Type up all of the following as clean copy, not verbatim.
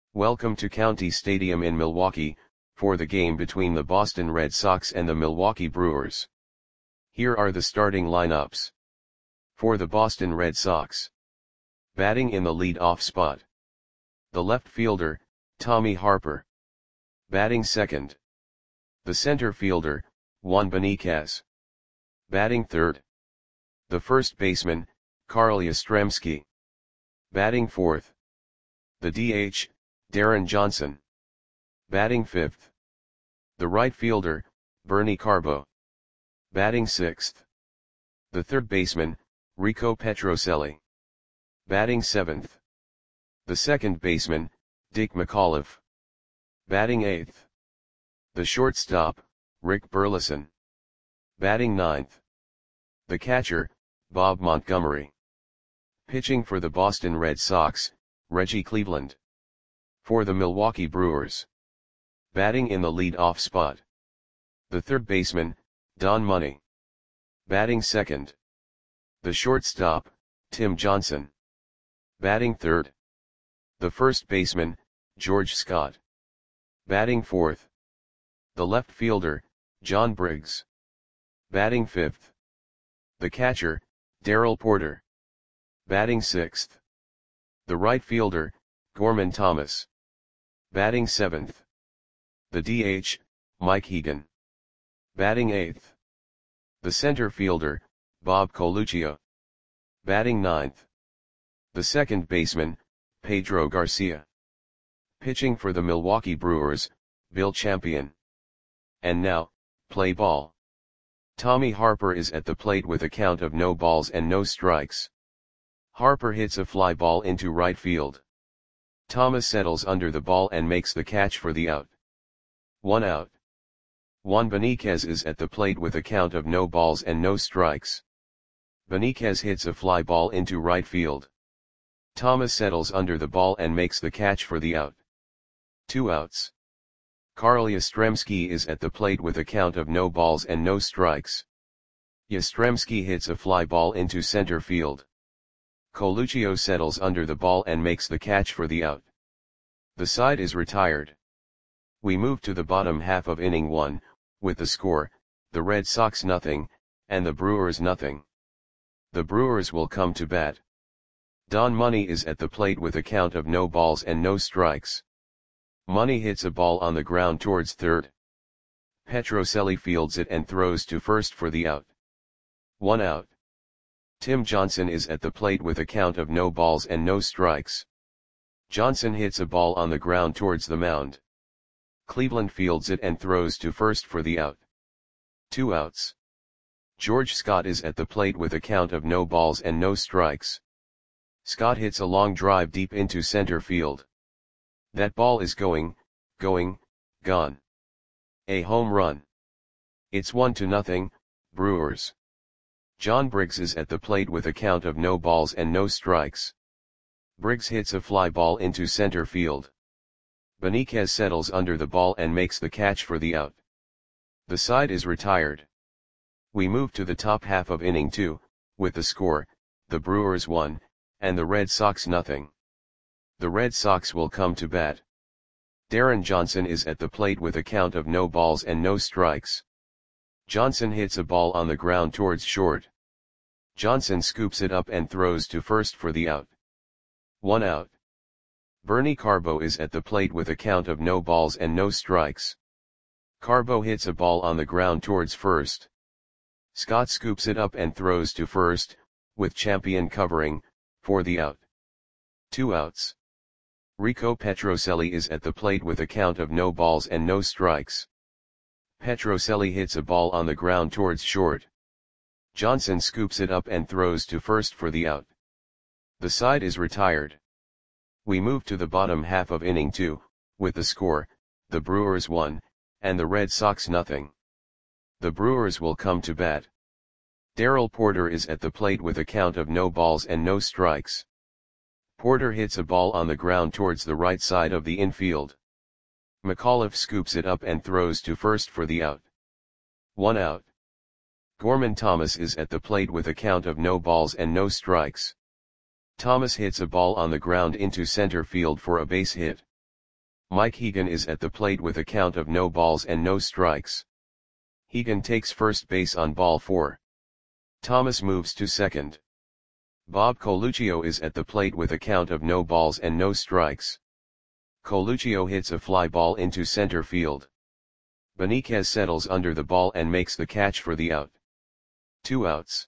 Welcome to County Stadium in Milwaukee, for the game between the Boston Red Sox and the Milwaukee Brewers. Here are the starting lineups. For the Boston Red Sox. Batting in the lead-off spot. The left fielder, Tommy Harper. Batting second. The center fielder, Juan Beniquez. Batting third. The first baseman, Carl Yastrzemski. Batting fourth. The DH, Darren Johnson. Batting fifth. The right fielder, Bernie Carbo. Batting sixth. The third baseman, Rico Petrocelli. Batting seventh. The second baseman, Dick McAuliffe. Batting eighth. The shortstop, Rick Burleson. Batting ninth. The catcher, Bob Montgomery. Pitching for the Boston Red Sox, Reggie Cleveland. For the Milwaukee Brewers. Batting in the lead-off spot. The third baseman, Don Money. Batting second. The shortstop, Tim Johnson. Batting third. The first baseman, George Scott. Batting fourth. The left fielder, John Briggs. Batting fifth. The catcher, Darrell Porter. Batting sixth. The right fielder, Gorman Thomas. Batting seventh. The DH, Mike Hegan. Batting eighth. The center fielder, Bob Coluccio. Batting ninth. The second baseman, Pedro Garcia. Pitching for the Milwaukee Brewers, Bill Champion. And now, play ball. Tommy Harper is at the plate with a count of no balls and no strikes. Harper hits a fly ball into right field. Thomas settles under the ball and makes the catch for the out. 1 out. Juan Beniquez is at the plate with a count of no balls and no strikes. Beniquez hits a fly ball into right field. Thomas settles under the ball and makes the catch for the out. 2 outs. Carl Yastrzemski is at the plate with a count of no balls and no strikes. Yastrzemski hits a fly ball into center field. Coluccio settles under the ball and makes the catch for the out. The side is retired. We move to the bottom half of inning 1, with the score, the Red Sox nothing, and the Brewers nothing. The Brewers will come to bat. Don Money is at the plate with a count of no balls and no strikes. Money hits a ball on the ground towards third. Petrocelli fields it and throws to first for the out. 1 out. Tim Johnson is at the plate with a count of no balls and no strikes. Johnson hits a ball on the ground towards the mound. Cleveland fields it and throws to first for the out. 2 outs. George Scott is at the plate with a count of no balls and no strikes. Scott hits a long drive deep into center field. That ball is gone. A home run. It's 1-0, Brewers. John Briggs is at the plate with a count of no balls and no strikes. Briggs hits a fly ball into center field. Beniquez settles under the ball and makes the catch for the out. The side is retired. We move to the top half of inning 2, with the score, the Brewers 1, and the Red Sox nothing. The Red Sox will come to bat. Darren Johnson is at the plate with a count of no balls and no strikes. Johnson hits a ball on the ground towards short. Johnson scoops it up and throws to first for the out. 1 out. Bernie Carbo is at the plate with a count of no balls and no strikes. Carbo hits a ball on the ground towards first. Scott scoops it up and throws to first, with Champion covering, for the out. 2 outs. Rico Petrocelli is at the plate with a count of no balls and no strikes. Petrocelli hits a ball on the ground towards short. Johnson scoops it up and throws to first for the out. The side is retired. We move to the bottom half of inning 2, with the score, the Brewers 1, and the Red Sox nothing. The Brewers will come to bat. Darrell Porter is at the plate with a count of no balls and no strikes. Porter hits a ball on the ground towards the right side of the infield. McAuliffe scoops it up and throws to first for the out. 1 out. Gorman Thomas is at the plate with a count of no balls and no strikes. Thomas hits a ball on the ground into center field for a base hit. Mike Hegan is at the plate with a count of no balls and no strikes. Hegan takes first base on ball 4. Thomas moves to second. Bob Coluccio is at the plate with a count of no balls and no strikes. Coluccio hits a fly ball into center field. Beniquez settles under the ball and makes the catch for the out. 2 outs.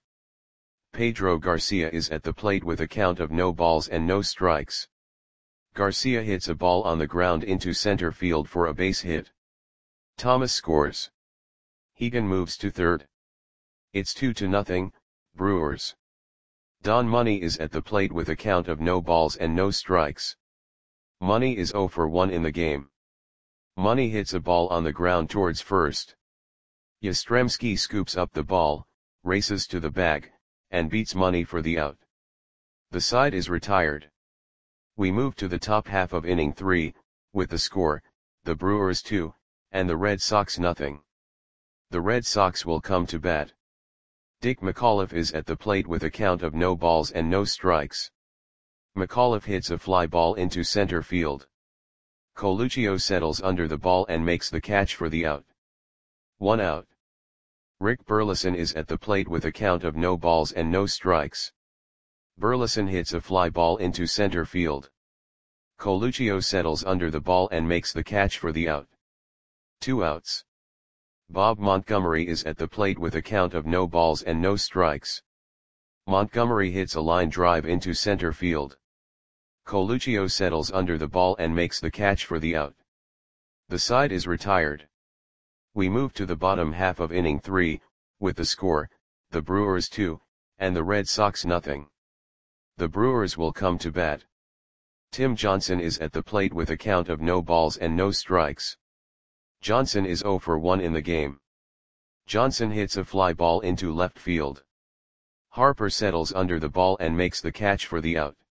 Pedro Garcia is at the plate with a count of no balls and no strikes. Garcia hits a ball on the ground into center field for a base hit. Thomas scores. Hegan moves to third. It's 2-0, Brewers. Don Money is at the plate with a count of no balls and no strikes. Money is 0 for 1 in the game. Money hits a ball on the ground towards first. Yastrzemski scoops up the ball, races to the bag, and beats Money for the out. The side is retired. We move to the top half of inning 3, with the score, the Brewers 2, and the Red Sox nothing. The Red Sox will come to bat. Dick McAuliffe is at the plate with a count of no balls and no strikes. McAuliffe hits a fly ball into center field. Coluccio settles under the ball and makes the catch for the out. 1 out. Rick Burleson is at the plate with a count of no balls and no strikes. Burleson hits a fly ball into center field. Coluccio settles under the ball and makes the catch for the out. 2 outs. Bob Montgomery is at the plate with a count of no balls and no strikes. Montgomery hits a line drive into center field. Coluccio settles under the ball and makes the catch for the out. The side is retired. We move to the bottom half of inning 3, with the score, the Brewers 2, and the Red Sox nothing. The Brewers will come to bat. Tim Johnson is at the plate with a count of no balls and no strikes. Johnson is 0 for 1 in the game. Johnson hits a fly ball into left field. Harper settles under the ball and makes the catch for the out.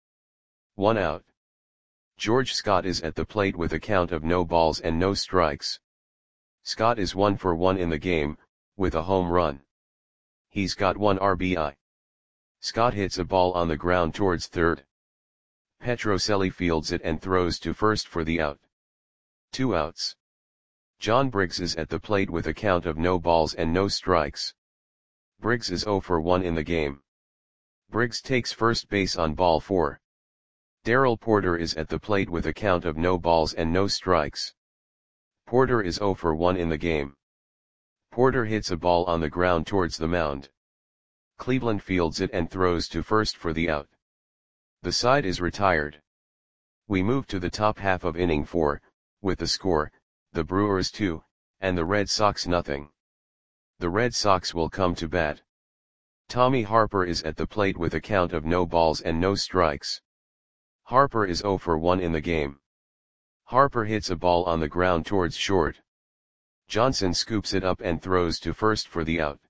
1 out. George Scott is at the plate with a count of no balls and no strikes. Scott is 1 for 1 in the game, with a home run. He's got 1 RBI. Scott hits a ball on the ground towards third. Petrocelli fields it and throws to first for the out. 2 outs. John Briggs is at the plate with a count of no balls and no strikes. Briggs is 0 for 1 in the game. Briggs takes first base on ball 4. Darrell Porter is at the plate with a count of no balls and no strikes. Porter is 0 for 1 in the game. Porter hits a ball on the ground towards the mound. Cleveland fields it and throws to first for the out. The side is retired. We move to the top half of inning 4, with the score, the Brewers 2, and the Red Sox nothing. The Red Sox will come to bat. Tommy Harper is at the plate with a count of no balls and no strikes. Harper is 0 for 1 in the game. Harper hits a ball on the ground towards short. Johnson scoops it up and throws to first for the out.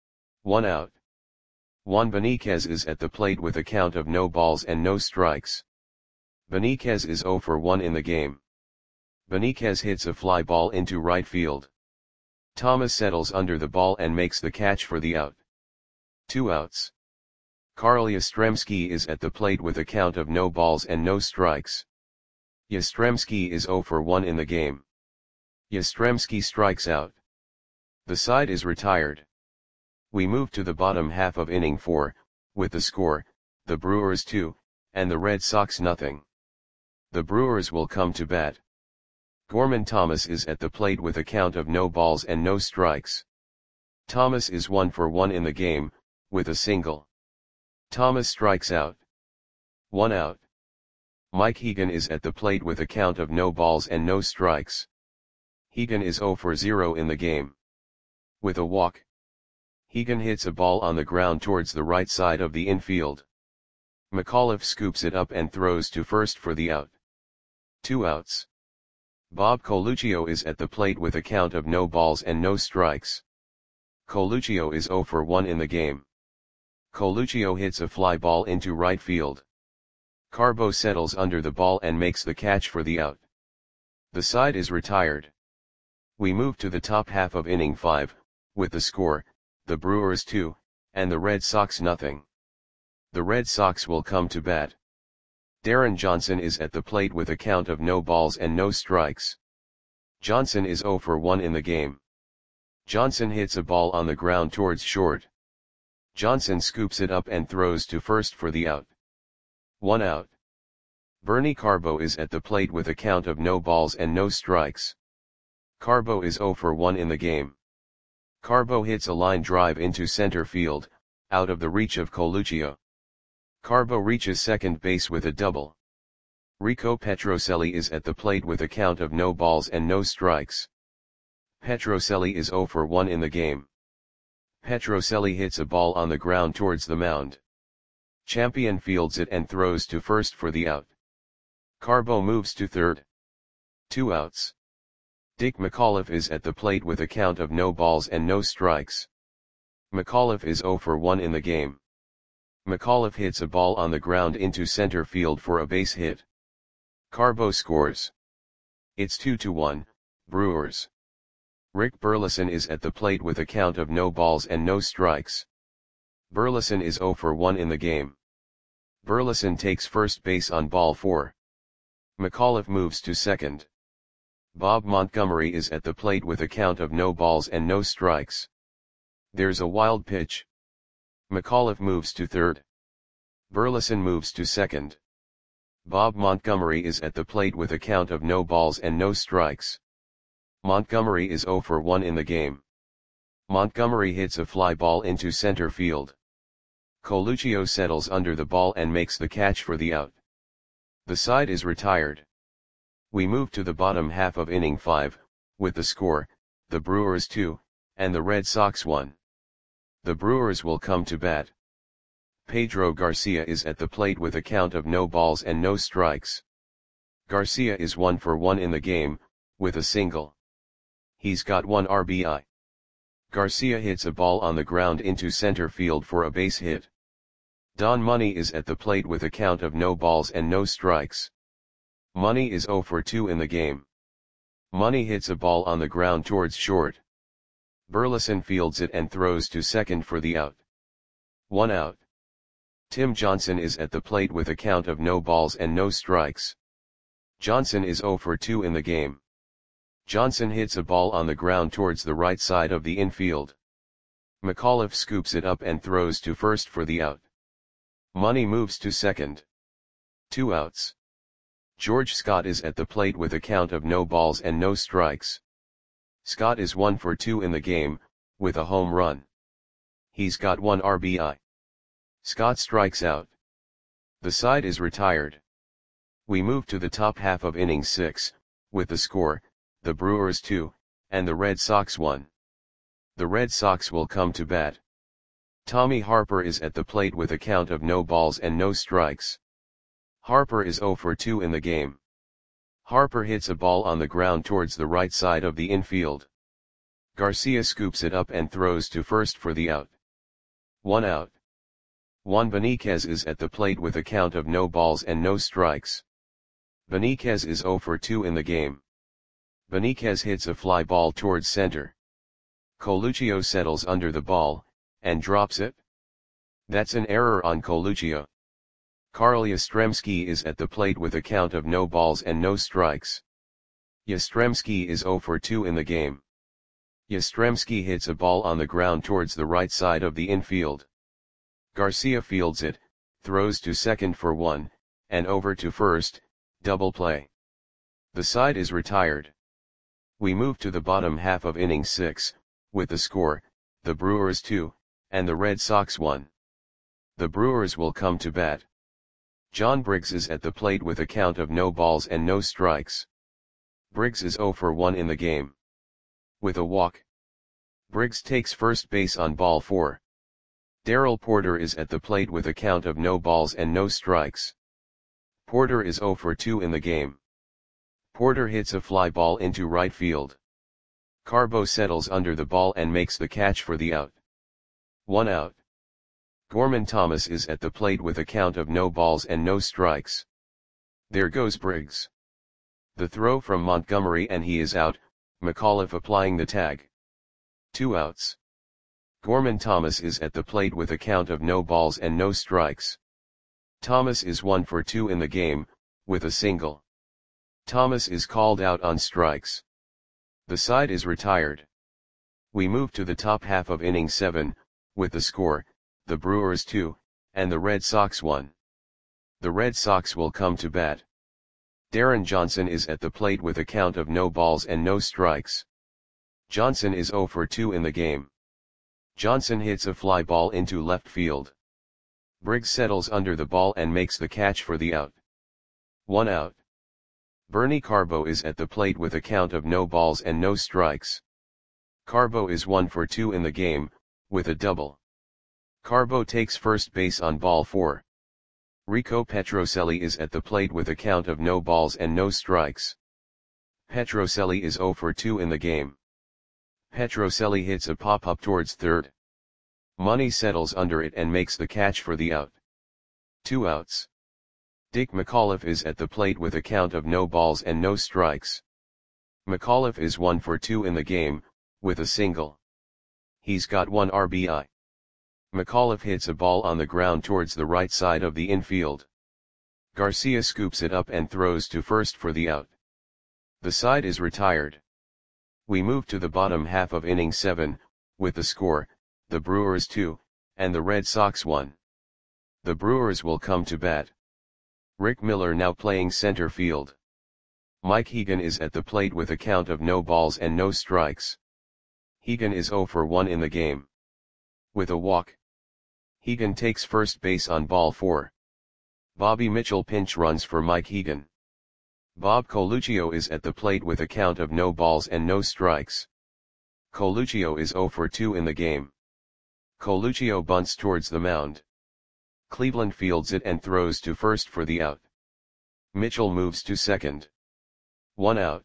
1 out. Juan Beniquez is at the plate with a count of no balls and no strikes. Beniquez is 0 for 1 in the game. Beniquez hits a fly ball into right field. Thomas settles under the ball and makes the catch for the out. 2 outs. Carl Yastrzemski is at the plate with a count of no balls and no strikes. Yastrzemski is 0 for 1 in the game. Yastrzemski strikes out. The side is retired. We move to the bottom half of inning 4, with the score, the Brewers 2, and the Red Sox nothing. The Brewers will come to bat. Gorman Thomas is at the plate with a count of no balls and no strikes. Thomas is 1 for 1 in the game, with a single. Thomas strikes out. 1 out. Mike Hegan is at the plate with a count of no balls and no strikes. Hegan is 0 for 0 in the game. With a walk. Hegan hits a ball on the ground towards the right side of the infield. McAuliffe scoops it up and throws to first for the out. 2 outs. Bob Coluccio is at the plate with a count of no balls and no strikes. Coluccio is 0 for 1 in the game. Coluccio hits a fly ball into right field. Carbo settles under the ball and makes the catch for the out. The side is retired. We move to the top half of inning 5, with the score, the Brewers 2, and the Red Sox nothing. The Red Sox will come to bat. Darren Johnson is at the plate with a count of no balls and no strikes. Johnson is 0 for 1 in the game. Johnson hits a ball on the ground towards short. Johnson scoops it up and throws to first for the out. 1 out. Bernie Carbo is at the plate with a count of no balls and no strikes. Carbo is 0 for 1 in the game. Carbo hits a line drive into center field, out of the reach of Coluccio. Carbo reaches second base with a double. Rico Petrocelli is at the plate with a count of no balls and no strikes. Petrocelli is 0 for 1 in the game. Petrocelli hits a ball on the ground towards the mound. Champion fields it and throws to first for the out. Carbo moves to third. 2 outs. Dick McAuliffe is at the plate with a count of no balls and no strikes. McAuliffe is 0 for 1 in the game. McAuliffe hits a ball on the ground into center field for a base hit. Carbo scores. It's 2-1, Brewers. Rick Burleson is at the plate with a count of no balls and no strikes. Burleson is 0 for 1 in the game. Burleson takes first base on ball 4. McAuliffe moves to second. Bob Montgomery is at the plate with a count of no balls and no strikes. There's a wild pitch. McAuliffe moves to third. Burleson moves to second. Bob Montgomery is at the plate with a count of no balls and no strikes. Montgomery is 0 for 1 in the game. Montgomery hits a fly ball into center field. Coluccio settles under the ball and makes the catch for the out. The side is retired. We move to the bottom half of inning 5, with the score, the Brewers 2, and the Red Sox 1. The Brewers will come to bat. Pedro Garcia is at the plate with a count of no balls and no strikes. Garcia is 1 for 1 in the game, with a single. He's got 1 RBI. Garcia hits a ball on the ground into center field for a base hit. Don Money is at the plate with a count of no balls and no strikes. Money is 0 for 2 in the game. Money hits a ball on the ground towards short. Burleson fields it and throws to second for the out. 1 out. Tim Johnson is at the plate with a count of no balls and no strikes. Johnson is 0 for 2 in the game. Johnson hits a ball on the ground towards the right side of the infield. McAuliffe scoops it up and throws to first for the out. Money moves to second. 2 outs. George Scott is at the plate with a count of no balls and no strikes. Scott is 1 for 2 in the game, with a home run. He's got 1 RBI. Scott strikes out. The side is retired. We move to the top half of inning 6, with the score, the Brewers 2, and the Red Sox 1. The Red Sox will come to bat. Tommy Harper is at the plate with a count of no balls and no strikes. Harper is 0 for 2 in the game. Harper hits a ball on the ground towards the right side of the infield. Garcia scoops it up and throws to first for the out. 1 out. Juan Beniquez is at the plate with a count of no balls and no strikes. Beniquez is 0 for 2 in the game. Beniquez hits a fly ball towards center. Coluccio settles under the ball, and drops it. That's an error on Coluccio. Carl Yastrzemski is at the plate with a count of no balls and no strikes. Yastrzemski is 0 for 2 in the game. Yastrzemski hits a ball on the ground towards the right side of the infield. Garcia fields it, throws to second for 1, and over to first, double play. The side is retired. We move to the bottom half of inning 6, with the score, the Brewers 2, and the Red Sox 1. The Brewers will come to bat. John Briggs is at the plate with a count of no balls and no strikes. Briggs is 0 for 1 in the game. With a walk. Briggs takes first base on ball 4. Darrell Porter is at the plate with a count of no balls and no strikes. Porter is 0 for 2 in the game. Porter hits a fly ball into right field. Carbo settles under the ball and makes the catch for the out. 1 out. Gorman Thomas is at the plate with a count of no balls and no strikes. There goes Briggs. The throw from Montgomery and he is out, McAuliffe applying the tag. 2 outs. Gorman Thomas is at the plate with a count of no balls and no strikes. Thomas is 1 for 2 in the game, with a single. Thomas is called out on strikes. The side is retired. We move to the top half of inning 7, with the score, the Brewers 2, and the Red Sox 1. The Red Sox will come to bat. Darren Johnson is at the plate with a count of no balls and no strikes. Johnson is 0 for 2 in the game. Johnson hits a fly ball into left field. Briggs settles under the ball and makes the catch for the out. 1 out. Bernie Carbo is at the plate with a count of no balls and no strikes. Carbo is 1 for 2 in the game, with a double. Carbo takes first base on ball 4. Rico Petrocelli is at the plate with a count of no balls and no strikes. Petrocelli is 0 for 2 in the game. Petrocelli hits a pop-up towards third. Money settles under it and makes the catch for the out. 2 outs. Dick McAuliffe is at the plate with a count of no balls and no strikes. McAuliffe is 1 for 2 in the game, with a single. He's got 1 RBI. McAuliffe hits a ball on the ground towards the right side of the infield. Garcia scoops it up and throws to first for the out. The side is retired. We move to the bottom half of inning 7, with the score, the Brewers 2, and the Red Sox 1. The Brewers will come to bat. Rick Miller now playing center field. Mike Hegan is at the plate with a count of no balls and no strikes. Hegan is 0 for 1 in the game. With a walk. Hegan takes first base on ball 4. Bobby Mitchell pinch runs for Mike Hegan. Bob Coluccio is at the plate with a count of no balls and no strikes. Coluccio is 0 for 2 in the game. Coluccio bunts towards the mound. Cleveland fields it and throws to first for the out. Mitchell moves to second. 1 out.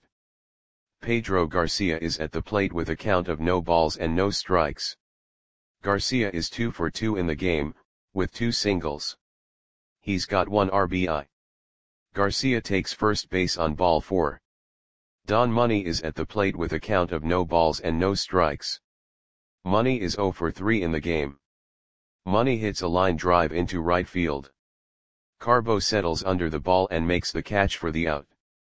Pedro Garcia is at the plate with a count of no balls and no strikes. Garcia is 2 for 2 in the game, with 2 singles. He's got 1 RBI. Garcia takes first base on ball 4. Don Money is at the plate with a count of no balls and no strikes. Money is 0 for 3 in the game. Money hits a line drive into right field. Carbo settles under the ball and makes the catch for the out.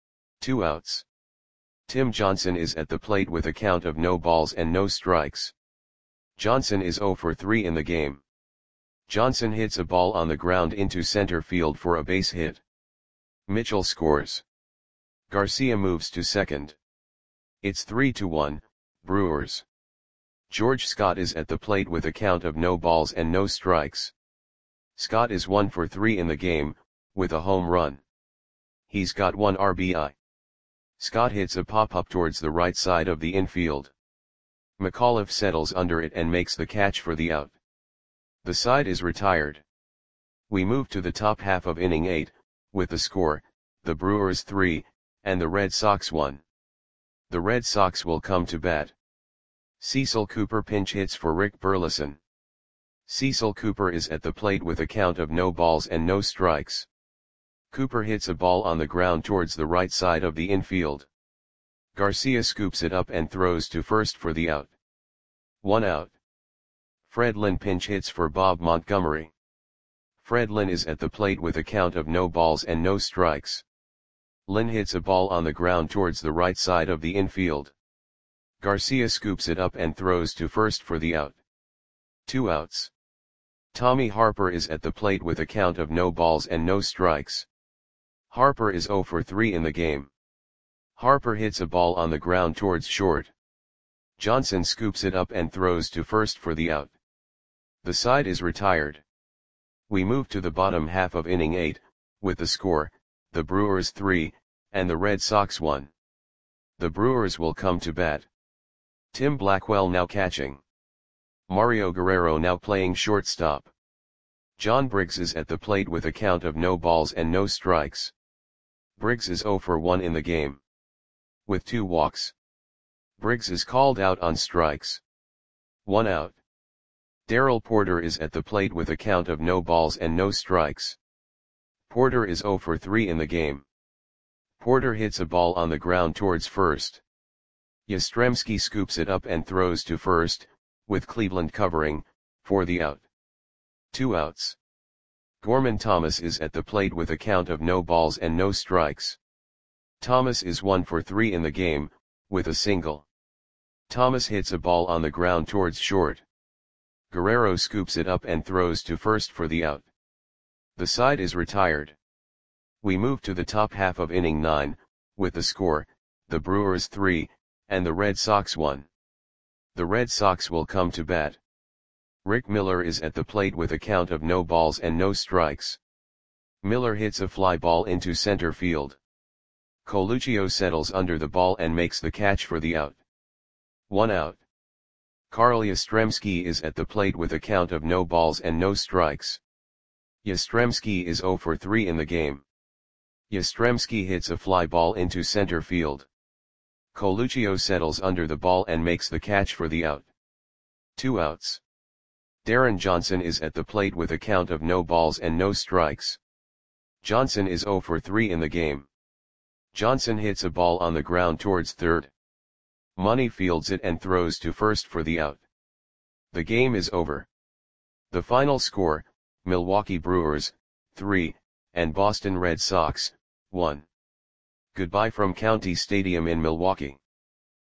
2 outs. Tim Johnson is at the plate with a count of no balls and no strikes. Johnson is 0 for 3 in the game. Johnson hits a ball on the ground into center field for a base hit. Mitchell scores. Garcia moves to second. It's 3-1, Brewers. George Scott is at the plate with a count of no balls and no strikes. Scott is 1 for 3 in the game, with a home run. He's got 1 RBI. Scott hits a pop-up towards the right side of the infield. McAuliffe settles under it and makes the catch for the out. The side is retired. We move to the top half of inning 8, with the score, the Brewers 3, and the Red Sox 1. The Red Sox will come to bat. Cecil Cooper pinch hits for Rick Burleson. Cecil Cooper is at the plate with a count of no balls and no strikes. Cooper hits a ball on the ground towards the right side of the infield. Garcia scoops it up and throws to first for the out. 1 out. Fred Lynn pinch hits for Bob Montgomery. Fred Lynn is at the plate with a count of no balls and no strikes. Lynn hits a ball on the ground towards the right side of the infield. Garcia scoops it up and throws to first for the out. 2 outs. Tommy Harper is at the plate with a count of no balls and no strikes. Harper is 0 for 3 in the game. Harper hits a ball on the ground towards short. Johnson scoops it up and throws to first for the out. The side is retired. We move to the bottom half of inning 8, with the score, the Brewers 3, and the Red Sox 1. The Brewers will come to bat. Tim Blackwell now catching. Mario Guerrero now playing shortstop. John Briggs is at the plate with a count of no balls and no strikes. Briggs is 0 for 1 in the game. With 2 walks. Briggs is called out on strikes. 1 out. Darrell Porter is at the plate with a count of no balls and no strikes. Porter is 0 for 3 in the game. Porter hits a ball on the ground towards first. Yastrzemski scoops it up and throws to first, with Cleveland covering, for the out. 2 outs. Gorman Thomas is at the plate with a count of no balls and no strikes. Thomas is 1 for 3 in the game, with a single. Thomas hits a ball on the ground towards short. Guerrero scoops it up and throws to first for the out. The side is retired. We move to the top half of inning 9, with the score, the Brewers 3, and the Red Sox 1. The Red Sox will come to bat. Rick Miller is at the plate with a count of no balls and no strikes. Miller hits a fly ball into center field. Coluccio settles under the ball and makes the catch for the out. 1 out. Carl Yastrzemski is at the plate with a count of no balls and no strikes. Yastrzemski is 0 for 3 in the game. Yastrzemski hits a fly ball into center field. Coluccio settles under the ball and makes the catch for the out. 2 outs. Darren Johnson is at the plate with a count of no balls and no strikes. Johnson is 0 for 3 in the game. Johnson hits a ball on the ground towards third. Money fields it and throws to first for the out. The game is over. The final score, Milwaukee Brewers, 3, and Boston Red Sox, 1. Goodbye from County Stadium in Milwaukee.